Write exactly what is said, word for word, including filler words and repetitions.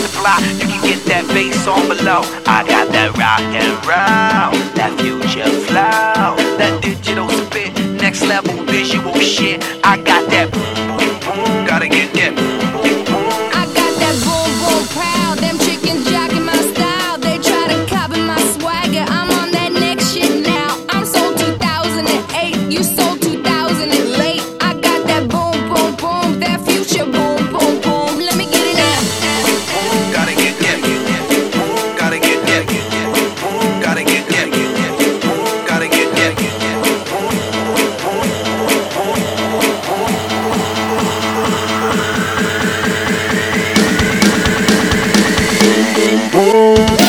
multiply. You can get that bass on below. I got that rock and roll, that future flow, that digital spit, next level visual shit. I got that boom, boom, boom. Gotta get that boom, boom, boom. I got that boom, boom, proud. Them chickens jocking my style. They try to copy my swagger. I'm on that next shit now. I'm sold two thousand eight. You sold two thousand late. I got that boom, boom, boom. That future boom, boom, boom. Let me get it now. Gotta get that. Gotta get that. Gotta get that. Gotta get that. Boom.